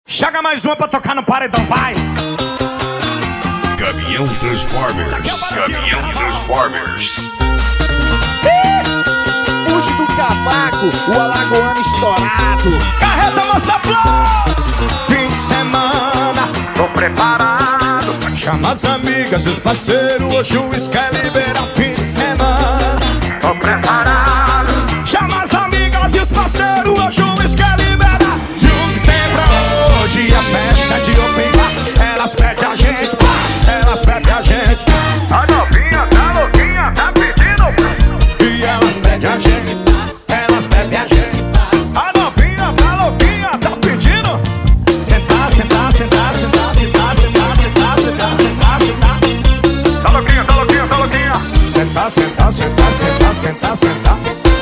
Joga mais uma pra tocar no paredão, vai! Caminhão Transformers. Caminhão Transformers. Puxe do cavaco, o alagoano estourado. Carreta Moça Flor! Fim de semana, tô preparado. Chama as amigas e os parceiros, hoje o uísque é liberar. Fim de semana, tô preparado. Chama as amigas e os parceiros, hoje o uísque é liberar. E o que tem pra hoje é festa de open bar. Elas pedem a gente, elas pedem a gente. A novinha tá louquinha, tá pedindo. E elas pedem a gente, elas pedem a gente. A novinha tá louquinha, tá pedindo. Sentar, sentar, sentar, sentar, sentar, sentar, sentar, sentar, sentar, sentar. Tá louquinha, tá louquinha, tá louquinha. Sentar, sentar, sentar, sentar, sentar, sentar.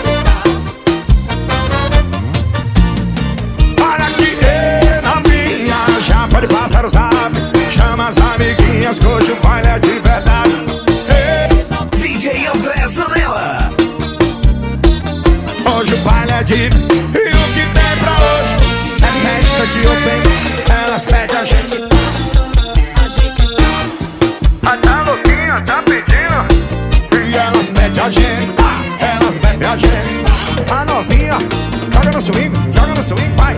Olha aqui, novinha, já pode passar o zap. Chama as amiguinhas que hoje o baile é de verdade. DJ André Zanella. Hoje o baile é de... E o que tem pra hoje é festa de open. Elas pedem a gente. A tá louquinha, tá pedindo. E elas pedem a gente. Elas pedem a gente. A novinha joga no swing, vai.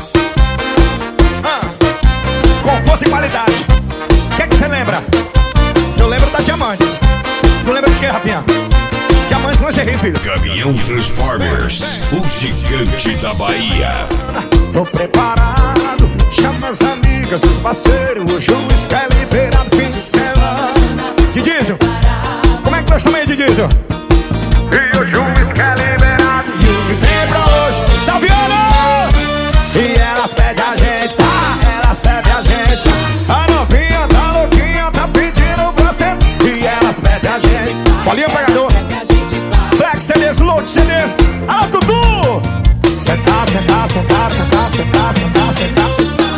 Conforto e qualidade. O que é que você lembra? Eu lembro da Diamantes. Tu lembra de quem, Rafinha? Diamantes Lingerie, filho. Caminhão Transformers. O gigante da Bahia. Tô preparado. Chama as amigas, os parceiros. Hoje o uísque é liberado. Fim de semana. De diesel. Como é que nós chamamos aí de diesel? E hoje o uísque é liberado. E o que tem pra hoje? Salviano! E elas pedem a gente, elas pedem a gente. A novinha tá louquinha, tá pedindo pra você. E elas pedem a gente. Bolinha pegador. Black CDs, Load CDs. Alô, Tutu! Sentar, sentar, sentar, sentar, sentar, sentar, sentar.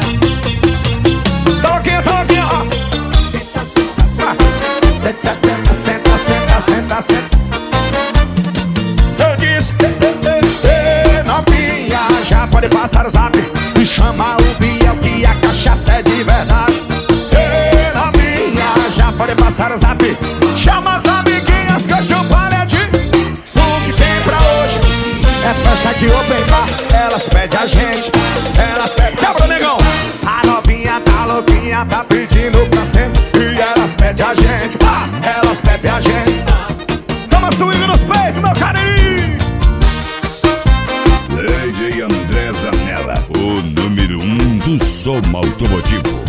Tá louquinha, ó. Senta, senta, senta, senta, senta, senta. Eu disse, novinha, já pode passar o zap e chamar o Biel que a cachaça é de verdade. Ei, novinha, já pode passar o zap. Chama as amiguinhas que hoje o baile é de... O que tem pra hoje é festa de open bar. Elas pedem a gente, elas pedem... Quebra, negão! A novinha tá louquinha, tá pedindo pra sempre. E elas pedem a gente, elas pedem a gente. Toma swing nos peitos, meu carinho! DJ André Zanella. O número 1 do som automotivo.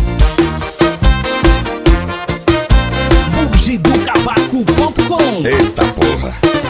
Bugidocavaco.com. Eita porra.